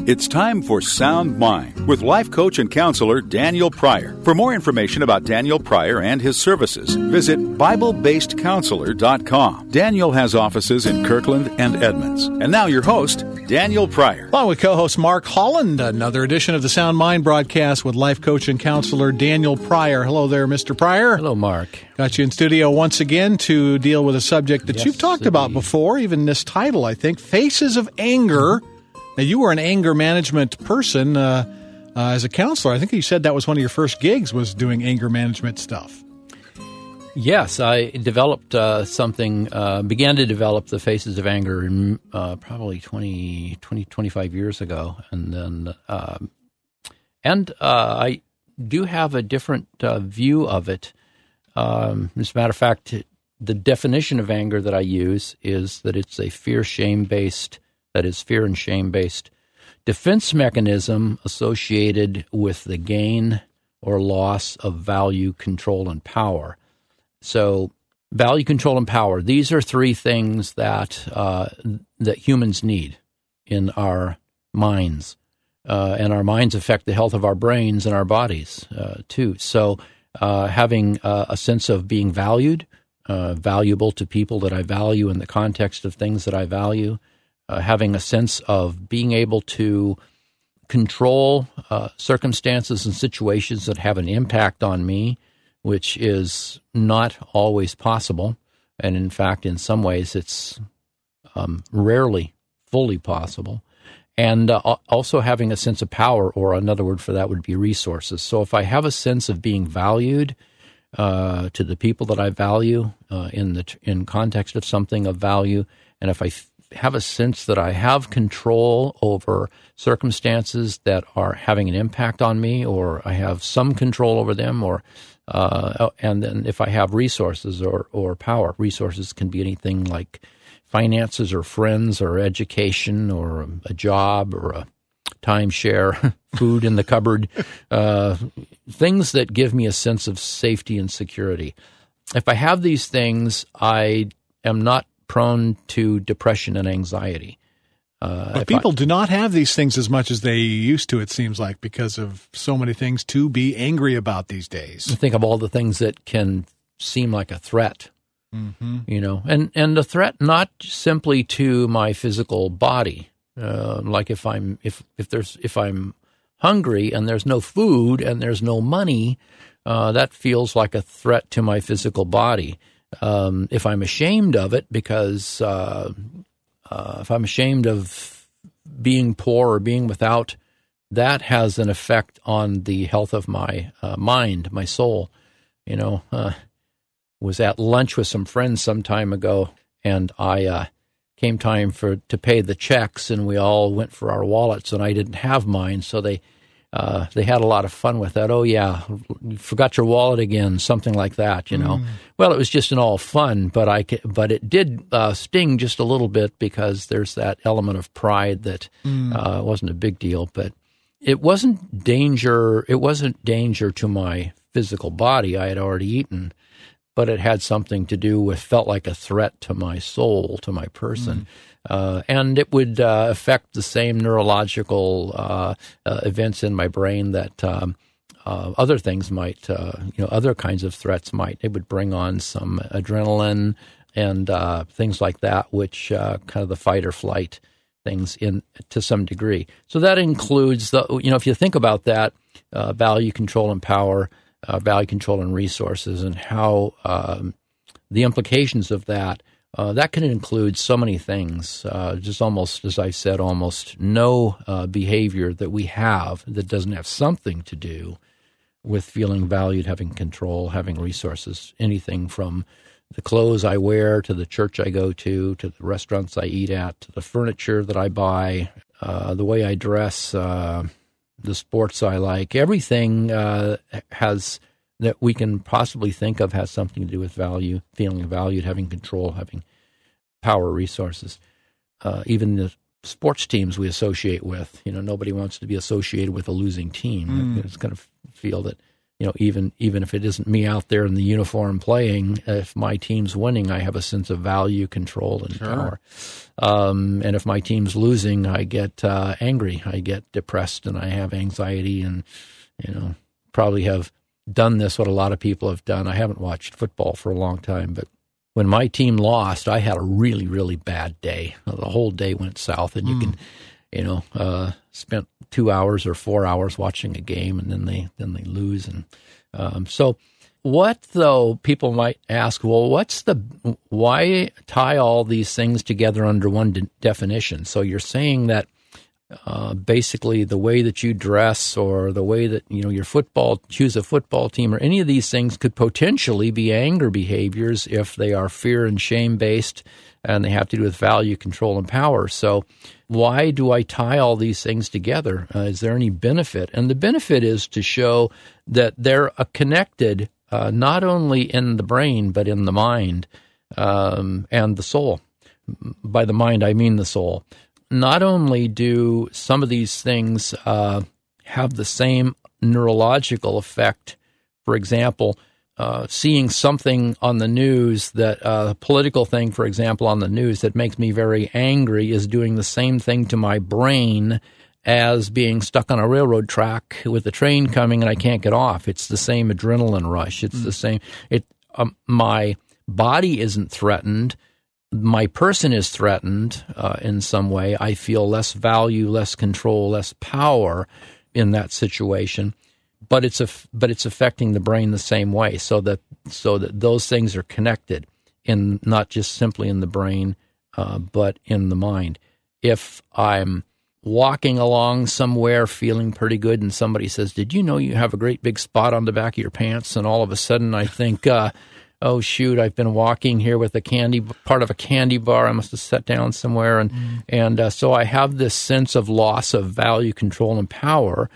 It's time for Sound Mind with life coach and counselor Daniel Pryor. For more information about Daniel Pryor and his services, visit BibleBasedCounselor.com. Daniel has offices in Kirkland and Edmonds. And now your host, Daniel Pryor. Along with co-host Mark Holland, another edition of the Sound Mind broadcast with life coach and counselor Daniel Pryor. Hello there, Mr. Pryor. Hello, Mark. Got you in studio once again to deal with a subject that you've talked about before, even this title, I think, Faces of Anger. Now, you were an anger management person as a counselor. I think you said that was one of your first gigs, was doing anger management stuff. Yes, I developed began to develop the Faces of Anger probably 25 years ago. And then, I do have a different view of it. As a matter of fact, the definition of anger that I use is that it's a fear and shame-based defense mechanism associated with the gain or loss of value, control, and power. So value, control, and power, these are three things that humans need in our minds. And our minds affect the health of our brains and our bodies, too. So having a sense of being valued, valuable to people that I value in the context of things that I value, having a sense of being able to control circumstances and situations that have an impact on me, which is not always possible. And in fact, in some ways, it's rarely fully possible. And also having a sense of power, or another word for that would be resources. So if I have a sense of being valued to the people that I value in context of something of value, and if I have a sense that I have control over circumstances that are having an impact on me, or I have some control over them, or and then if I have resources or power. Resources can be anything like finances or friends or education or a job or a timeshare, food in the cupboard, things that give me a sense of safety and security. If I have these things, I am not prone to depression and anxiety. But people do not have these things as much as they used to, it seems like, because of so many things to be angry about these days. Think of all the things that can seem like a threat, and a threat not simply to my physical body. Like if I'm hungry and there's no food and there's no money, that feels like a threat to my physical body. If I'm ashamed of it, because if I'm ashamed of being poor or being without, that has an effect on the health of my mind, my soul. Was at lunch with some friends some time ago, and I came time to pay the checks, and we all went for our wallets, and I didn't have mine, so they had a lot of fun with that. Oh, yeah, you forgot your wallet again, something like that, Well, it was just in all fun, but it did sting just a little bit, because there's that element of pride that wasn't a big deal. But it wasn't danger. It wasn't danger to my physical body. I had already eaten, but it had something to do with, felt like a threat to my soul, to my person. And it would affect the same neurological events in my brain that other things might, other kinds of threats might. It would bring on some adrenaline and things like that, which kind of the fight or flight things to some degree. So that includes if you think about that, value, control, and power, value, control, and resources, and how the implications of that. That can include so many things, just almost, as I said, almost no behavior that we have that doesn't have something to do with feeling valued, having control, having resources, anything from the clothes I wear to the church I go to the restaurants I eat at, to the furniture that I buy, the way I dress, the sports I like. Everything has that we can possibly think of has something to do with value, feeling valued, having control, having power, resources. Even the sports teams we associate with, nobody wants to be associated with a losing team. It's going to feel that even if it isn't me out there in the uniform playing, if my team's winning, I have a sense of value, control, and power. And if my team's losing, I get angry, I get depressed, and I have anxiety, and probably have done this, what a lot of people have done. I haven't watched football for a long time, but when my team lost, I had a really, really bad day. The whole day went south, and you can, spent 2 hours or 4 hours watching a game, and then they lose. And so what, though, people might ask, well, why tie all these things together under one definition? So you're saying that basically the way that you dress, or the way that choose a football team, or any of these things could potentially be anger behaviors if they are fear and shame based, and they have to do with value, control, and power. So why do I tie all these things together? Is there any benefit? And the benefit is to show that they're connected not only in the brain but in the mind and the soul. By the mind, I mean the soul. Not only do some of these things have the same neurological effect, for example, seeing something on the news, that a political thing, for example, on the news that makes me very angry is doing the same thing to my brain as being stuck on a railroad track with a train coming and I can't get off. It's the same adrenaline rush. It's the same. My body isn't threatened. My person is threatened in some way. I feel less value, less control, less power in that situation. But it's affecting the brain the same way, so that those things are connected, in not just simply in the brain, but in the mind. If I'm walking along somewhere feeling pretty good, and somebody says, "Did you know you have a great big spot on the back of your pants?" And all of a sudden I think, oh shoot, I've been walking here with part of a candy bar. I must have sat down somewhere, and so I have this sense of loss of value, control, and power.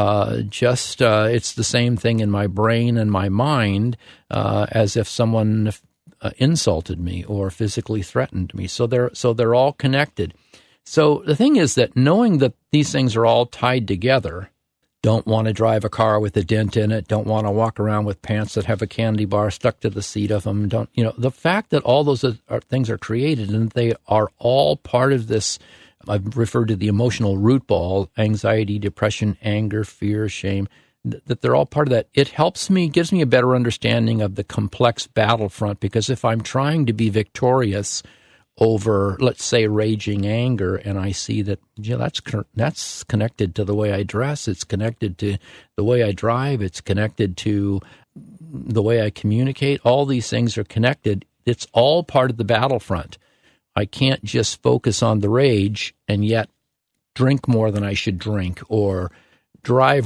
It's the same thing in my brain and my mind, as if someone insulted me or physically threatened me. So they're all connected. So the thing is that knowing that these things are all tied together, don't want to drive a car with a dent in it, don't want to walk around with pants that have a candy bar stuck to the seat of them, the fact that all those things are created and they are all part of this, I've referred to the emotional root ball, anxiety, depression, anger, fear, shame, that they're all part of that. It gives me a better understanding of the complex battlefront, because if I'm trying to be victorious over, let's say, raging anger, and I see that that's connected to the way I dress, it's connected to the way I drive, it's connected to the way I communicate, all these things are connected. It's all part of the battlefront. I can't just focus on the rage and yet drink more than I should drink, or drive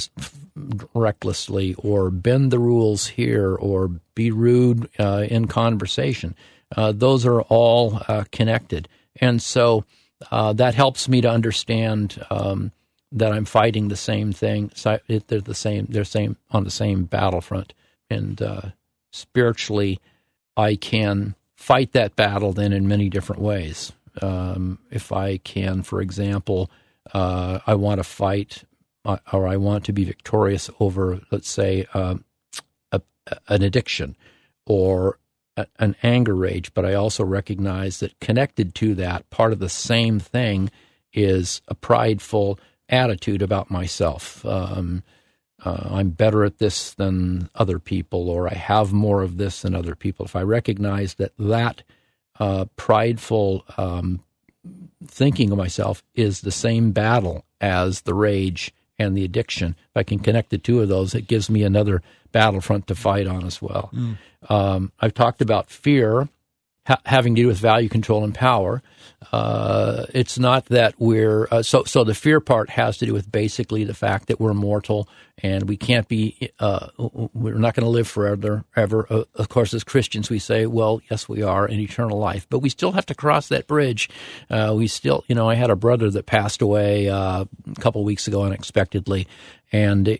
recklessly, or bend the rules here, or be rude in conversation. Those are all connected. And so that helps me to understand that I'm fighting the same thing. They're on the same battlefront. And spiritually, I can fight that battle then in many different ways. If I can, for example, I want to fight or I want to be victorious over, let's say, an addiction or an anger rage, but I also recognize that connected to that, part of the same thing is a prideful attitude about myself. I'm better at this than other people, or I have more of this than other people. If I recognize that prideful thinking of myself is the same battle as the rage and the addiction, if I can connect the two of those, it gives me another battlefront to fight on as well. I've talked about fear having to do with value, control, and power. It's not that we're so the fear part has to do with basically the fact that we're mortal and we can't be we're not going to live forever ever. Of course, as Christians, we say, well, yes, we are in eternal life, but we still have to cross that bridge. We still, I had a brother that passed away a couple of weeks ago unexpectedly, and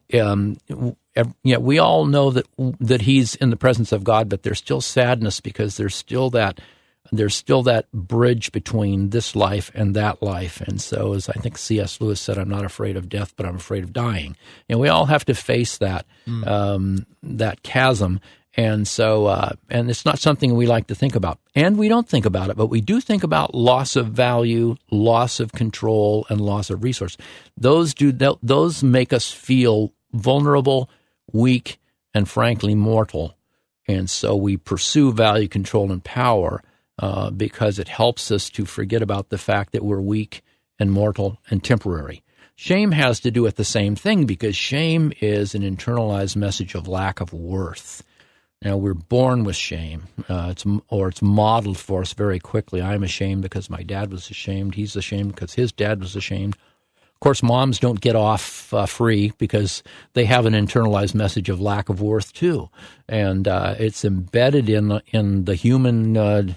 we all know that he's in the presence of God, but there's still sadness because there's still that there's still that bridge between this life and that life. And so, as I think C.S. Lewis said, I'm not afraid of death, but I'm afraid of dying. And we all have to face that that chasm. And so, and it's not something we like to think about. And we don't think about it, but we do think about loss of value, loss of control, and loss of resource. Those make us feel vulnerable, weak, and frankly mortal. And so we pursue value, control, and power because it helps us to forget about the fact that we're weak and mortal and temporary. Shame has to do with the same thing because shame is an internalized message of lack of worth. Now, we're born with shame, it's modeled for us very quickly. I'm ashamed because my dad was ashamed. He's ashamed because his dad was ashamed. Of course, moms don't get off free because they have an internalized message of lack of worth too, and it's embedded in the human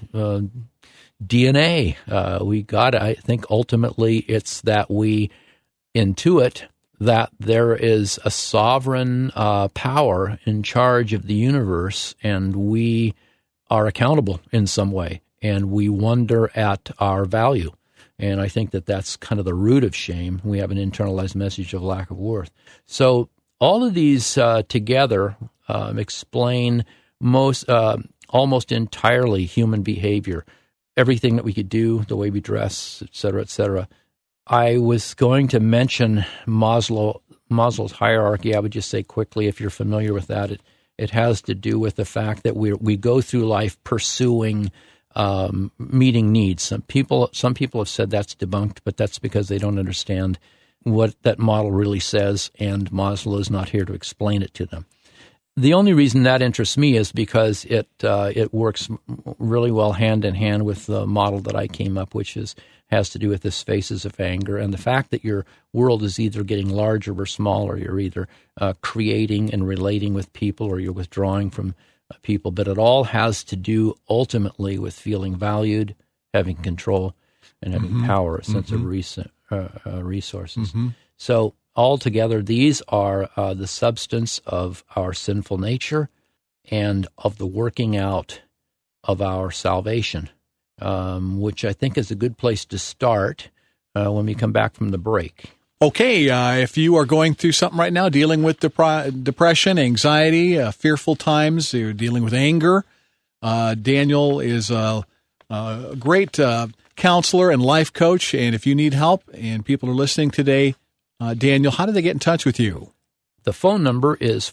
DNA. I think ultimately it's that we intuit that there is a sovereign power in charge of the universe, and we are accountable in some way, and we wonder at our value. And I think that that's kind of the root of shame. We have an internalized message of lack of worth. So all of these together explain almost entirely human behavior, everything that we could do, the way we dress, et cetera, et cetera. I was going to mention Maslow's hierarchy. I would just say quickly, if you're familiar with that, it has to do with the fact that we go through life pursuing meeting needs. Some people have said that's debunked, but that's because they don't understand what that model really says, and Maslow is not here to explain it to them. The only reason that interests me is because it works really well hand in hand with the model that I came up, which has to do with this phases of anger and the fact that your world is either getting larger or smaller. You're either creating and relating with people, or you're withdrawing from people. But it all has to do ultimately with feeling valued, having control, and having power, a sense of resources. So altogether, these are the substance of our sinful nature and of the working out of our salvation, which I think is a good place to start when we come back from the break. Okay, if you are going through something right now, dealing with depression, anxiety, fearful times, you're dealing with anger, Daniel is a great counselor and life coach. And if you need help and people are listening today, Daniel, how do they get in touch with you? The phone number is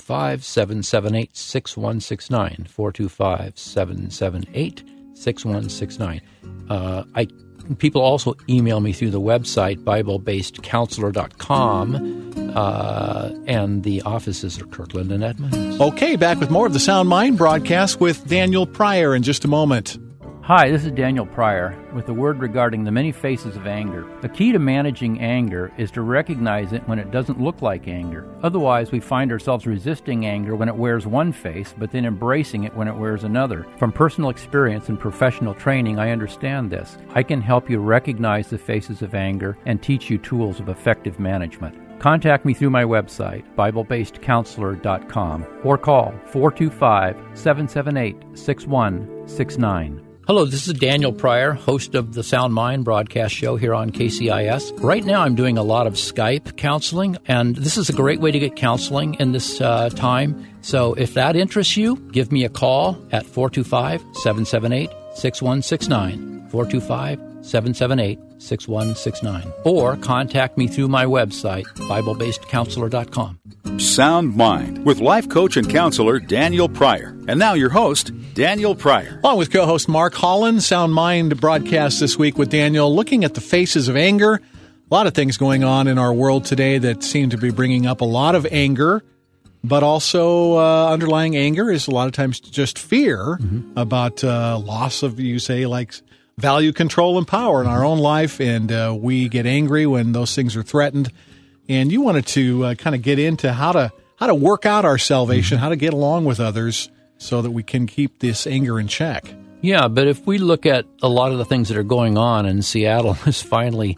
425-778-6169, 425-778-6169. People also email me through the website, BibleBasedCounselor.com, and the offices are Kirkland and Edmonds. Okay, back with more of the Sound Mind broadcast with Daniel Pryor in just a moment. Hi, this is Daniel Pryor with a word regarding the many faces of anger. The key to managing anger is to recognize it when it doesn't look like anger. Otherwise, we find ourselves resisting anger when it wears one face, but then embracing it when it wears another. From personal experience and professional training, I understand this. I can help you recognize the faces of anger and teach you tools of effective management. Contact me through my website, BibleBasedCounselor.com, or call 425-778-6169. Hello, this is Daniel Pryor, host of the Sound Mind broadcast show here on KCIS. Right now I'm doing a lot of Skype counseling, and this is a great way to get counseling in this time. So if that interests you, give me a call at 425-778-6169, 425-778-6169, or contact me through my website, BibleBasedCounselor.com. Sound Mind with life coach and counselor Daniel Pryor. And now your host, Daniel Pryor. Along with co-host Mark Holland, Sound Mind broadcast this week with Daniel, looking at the faces of anger. A lot of things going on in our world today that seem to be bringing up a lot of anger, but also underlying anger is a lot of times just fear about loss of, you say, like value, control, and power in our own life, and we get angry when those things are threatened. And you wanted to kind of get into how to work out our salvation, how to get along with others so that we can keep this anger in check. Yeah, but if we look at a lot of the things that are going on, and Seattle has finally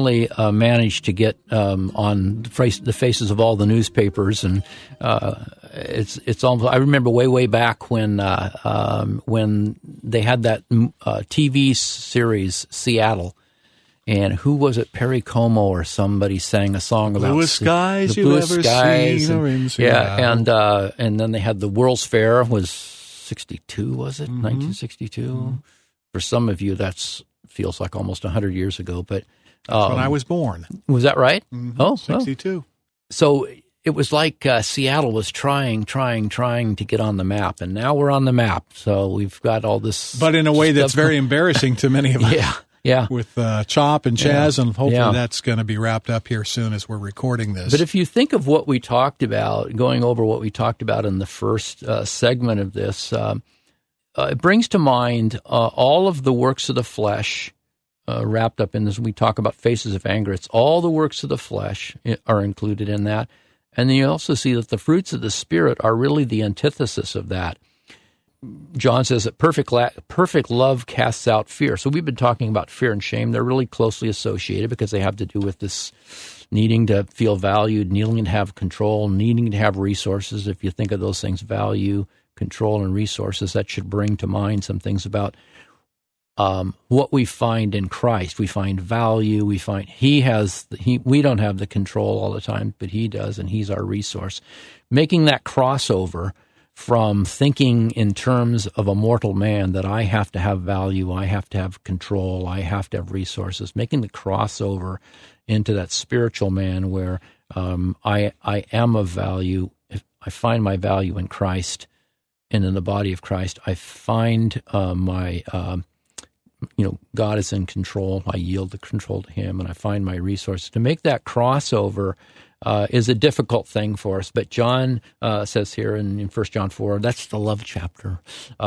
managed to get on the faces of all the newspapers, and it's almost. I remember way back when they had that TV series Seattle, and who was it? Perry Como or somebody sang a song about bluest skies the you've bluest ever skies, seen. And then they had the World's Fair was 62, was it 1962? Mm-hmm. For some of you, that feels like almost 100 years ago, but that's when I was born. Was that right? Mm-hmm. Oh, 62. So it was like Seattle was trying to get on the map, and now we're on the map. So we've got all this, but in a way that's very embarrassing to many of us. Yeah. With Chop and Chaz, and hopefully that's going to be wrapped up here soon as we're recording this. But if you think of what we talked about, going over what we talked about in the first segment of this, it brings to mind all of the works of the flesh wrapped up in this. We talk about faces of anger. It's all the works of the flesh are included in that. And then you also see that the fruits of the Spirit are really the antithesis of that. John says that perfect love casts out fear. So we've been talking about fear and shame. They're really closely associated because they have to do with this needing to feel valued, needing to have control, needing to have resources. If you think of those things, value, control, and resources, that should bring to mind some things about what we find in Christ. We find value. We find we don't have the control all the time, but he does, and he's our resource. Making that crossover from thinking in terms of a mortal man that I have to have value, I have to have control, I have to have resources, making the crossover into that spiritual man where I am of value. If I find my value in Christ and in the body of Christ, I find God is in control. I yield the control to him, and I find my resources. To make that crossover is a difficult thing for us. But John says here in 1 John 4, that's the love chapter,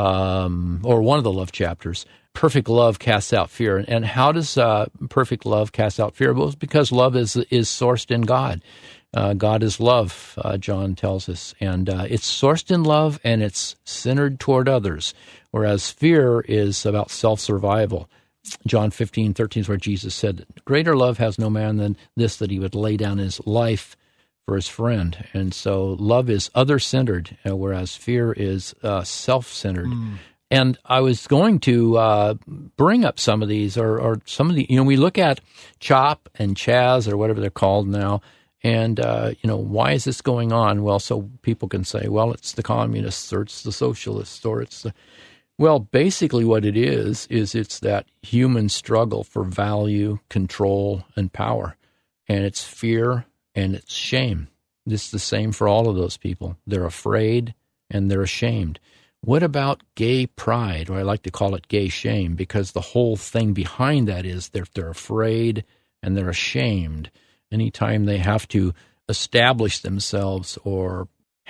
or one of the love chapters. Perfect love casts out fear. And how does perfect love cast out fear? Well, it's because love is sourced in God. God is love, John tells us. And it's sourced in love, and it's centered toward others, whereas fear is about self-survival. John 15:13 is where Jesus said, greater love has no man than this, that he would lay down his life for his friend. And so love is other-centered, whereas fear is self-centered. And I was going to bring up some of these, or some of the, we look at Chop and Chaz, or whatever they're called now, and, why is this going on? Well, so people can say, well, it's the communists, or it's the socialists, or it's the... Well, basically what it is it's that human struggle for value, control, and power. And it's fear and it's shame. It's the same for all of those people. They're afraid and they're ashamed. What about gay pride, or I like to call it gay shame, because the whole thing behind that is they're afraid and they're ashamed. Anytime they have to establish themselves or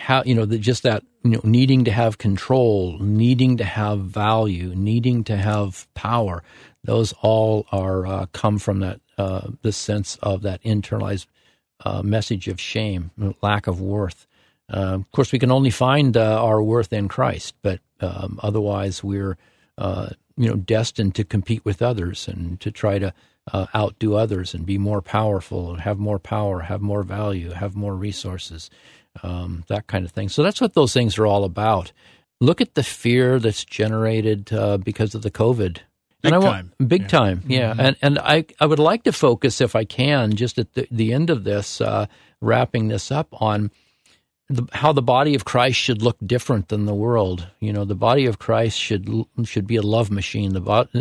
needing to have control, needing to have value, needing to have power, those all are come from that the sense of that internalized message of shame, lack of worth. Of course, we can only find our worth in Christ, but otherwise we're destined to compete with others and to try to outdo others and be more powerful, have more power, have more value, have more resources. That kind of thing. So that's what those things are all about. Look at the fear that's generated because of the COVID. Big time, yeah. Mm-hmm. And I would like to focus, if I can, just at the end of this, wrapping this up, on how the body of Christ should look different than the world. The body of Christ should be a love machine.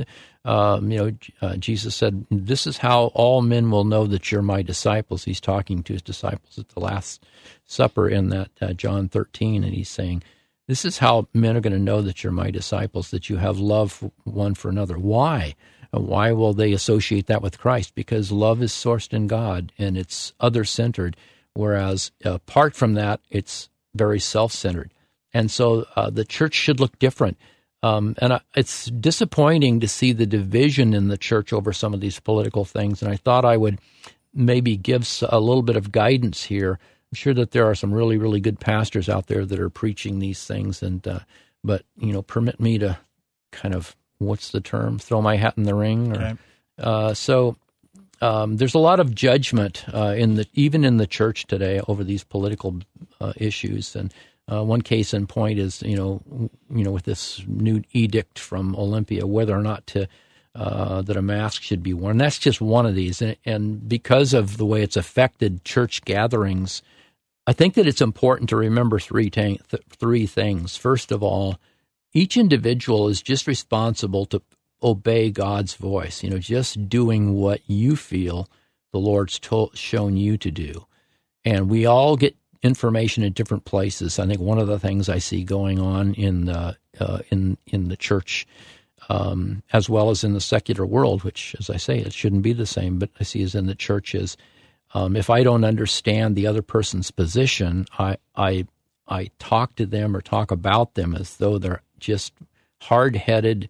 Jesus said, "This is how all men will know that you're my disciples." He's talking to his disciples at the Last Supper in that John 13, and he's saying, "This is how men are going to know that you're my disciples, that you have love one for another." Why? Why will they associate that with Christ? Because love is sourced in God, and it's other-centered, whereas apart from that, it's very self-centered. And so the church should look different. It's disappointing to see the division in the church over some of these political things, and I thought I would maybe give a little bit of guidance here. I'm sure that there are some really, really good pastors out there that are preaching these things, but permit me to kind of, what's the term, throw my hat in the ring. So there's a lot of judgment even in the church today over these political issues, and One case in point is, with this new edict from Olympia, whether or not that a mask should be worn. That's just one of these. And because of the way it's affected church gatherings, I think that it's important to remember three things. First of all, each individual is just responsible to obey God's voice, just doing what you feel the Lord's shown you to do. And we all get information in different places. I think one of the things I see going on in the church, as well as in the secular world, which, as I say, it shouldn't be the same, but I see as in the church is, if I don't understand the other person's position, I talk to them or talk about them as though they're just hard-headed,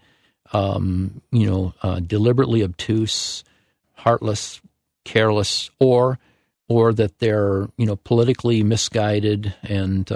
deliberately obtuse, heartless, careless, or that they're politically misguided and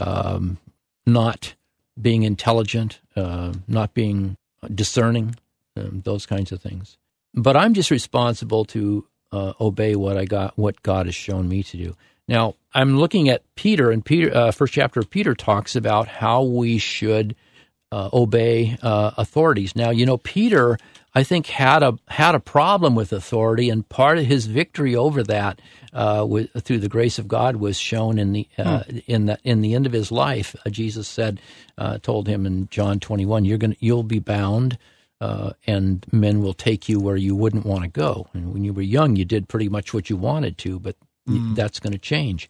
not being intelligent, not being discerning, those kinds of things. But I'm just responsible to obey what God has shown me to do. Now, I'm looking at Peter, and first chapter of Peter talks about how we should obey authorities. Now, Peter, I think, had a problem with authority, and part of his victory over that, through the grace of God, was shown in the end of his life. Jesus told him in John 21, you'll be bound, and men will take you where you wouldn't want to go. And when you were young, you did pretty much what you wanted to, but that's going to change.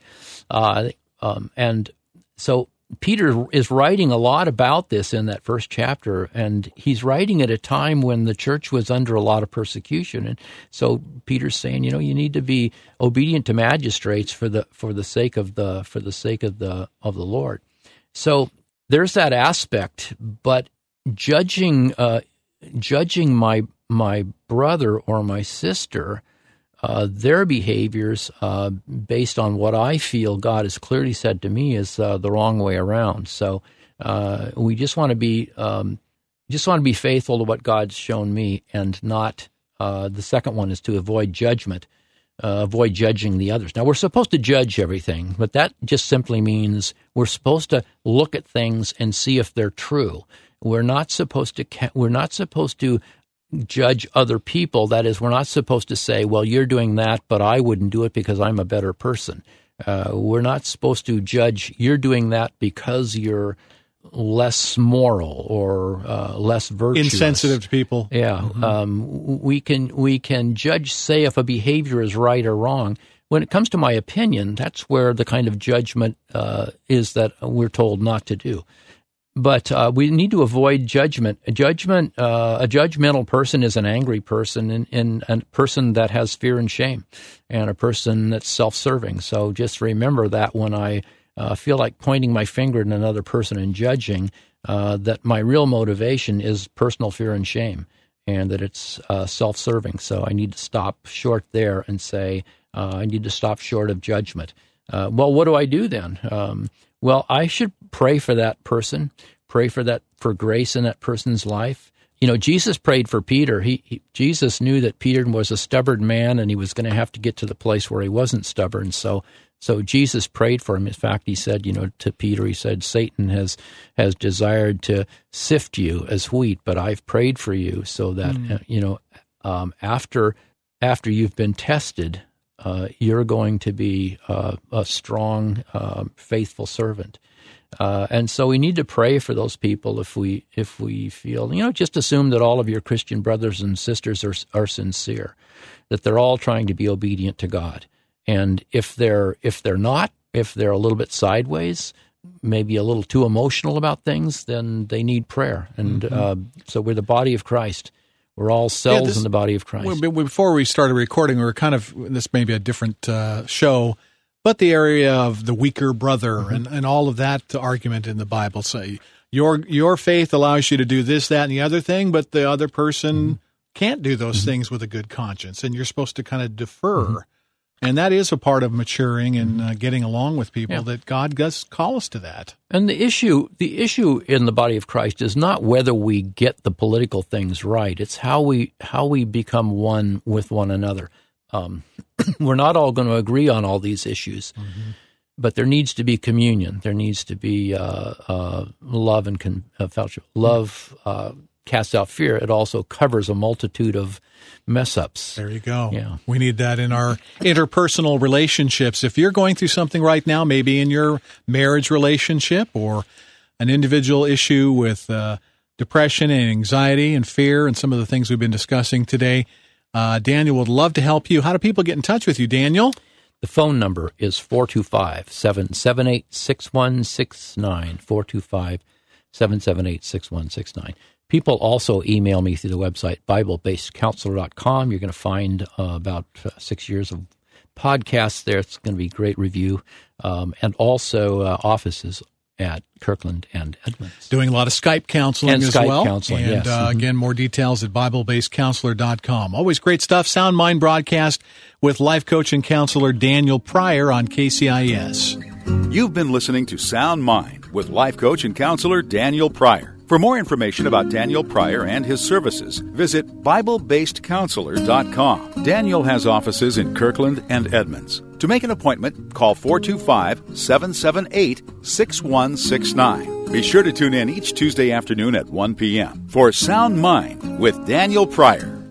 And so Peter is writing a lot about this in that first chapter, and he's writing at a time when the church was under a lot of persecution. And so Peter's saying, you need to be obedient to magistrates for the sake of the Lord. So there's that aspect, but judging my brother or my sister, their behaviors based on what I feel God has clearly said to me is the wrong way around. So we just want to be faithful to what God's shown me, and not the second one is to avoid judgment, avoid judging the others. Now, we're supposed to judge everything, but that just simply means we're supposed to look at things and see if they're true. We're not supposed to judge other people. That is, we're not supposed to say, well, you're doing that, but I wouldn't do it because I'm a better person. We're not supposed to judge, you're doing that because you're less moral or less virtuous. Insensitive to people. Yeah. Mm-hmm. We can judge, say, if a behavior is right or wrong. When it comes to my opinion, that's where the kind of judgment is that we're told not to do. But we need to avoid judgment. A judgmental person is an angry person, and a person that has fear and shame, and a person that's self-serving. So just remember that when I feel like pointing my finger at another person and judging, that my real motivation is personal fear and shame, and that it's self-serving. So I need to stop short there and say, I need to stop short of judgment. Well, what do I do then? Well, I should pray for that person, pray for grace in that person's life. Jesus prayed for Peter. Jesus knew that Peter was a stubborn man, and he was going to have to get to the place where he wasn't stubborn. So Jesus prayed for him. In fact, he said, to Peter, he said, Satan has desired to sift you as wheat, but I've prayed for you so that, after you've been tested, you're going to be a strong, faithful servant. And so we need to pray for those people if we feel, just assume that all of your Christian brothers and sisters are sincere, that they're all trying to be obedient to God. And if they're not, if they're a little bit sideways, maybe a little too emotional about things, then they need prayer. And so we're the body of Christ. We're all cells in the body of Christ. Before we started recording, we were this may be a different show, but the area of the weaker brother and all of that argument in the Bible. Say your faith allows you to do this, that, and the other thing, but the other person can't do those things with a good conscience, and you're supposed to kind of defer. And that is a part of maturing and getting along with people, that God does call us to that. And the issue in the body of Christ is not whether we get the political things right. It's how we become one with one another. We're not all going to agree on all these issues. But there needs to be communion. There needs to be love and fellowship. Love casts out fear. It also covers a multitude of mess-ups. There you go. Yeah. We need that in our interpersonal relationships. If you're going through something right now, maybe in your marriage relationship or an individual issue with depression and anxiety and fear and some of the things we've been discussing today, Daniel would love to help you. How do people get in touch with you, Daniel? The phone number is 425-778-6169, 425-778-6169. People also email me through the website, BibleBasedCounselor.com. You're going to find about 6 years of podcasts there. It's going to be a great review. And also offices at Kirkland and Edmonds. Doing a lot of Skype counseling as Skype well. Counseling, and yes. Again, more details at BibleBasedCounselor.com. Always great stuff. Sound Mind broadcast with life coach and counselor Daniel Pryor on KCIS. You've been listening to Sound Mind with life coach and counselor Daniel Pryor. For more information about Daniel Pryor and his services, visit BibleBasedCounselor.com. Daniel has offices in Kirkland and Edmonds. To make an appointment, call 425-778-6169. Be sure to tune in each Tuesday afternoon at 1 p.m. for Sound Mind with Daniel Pryor.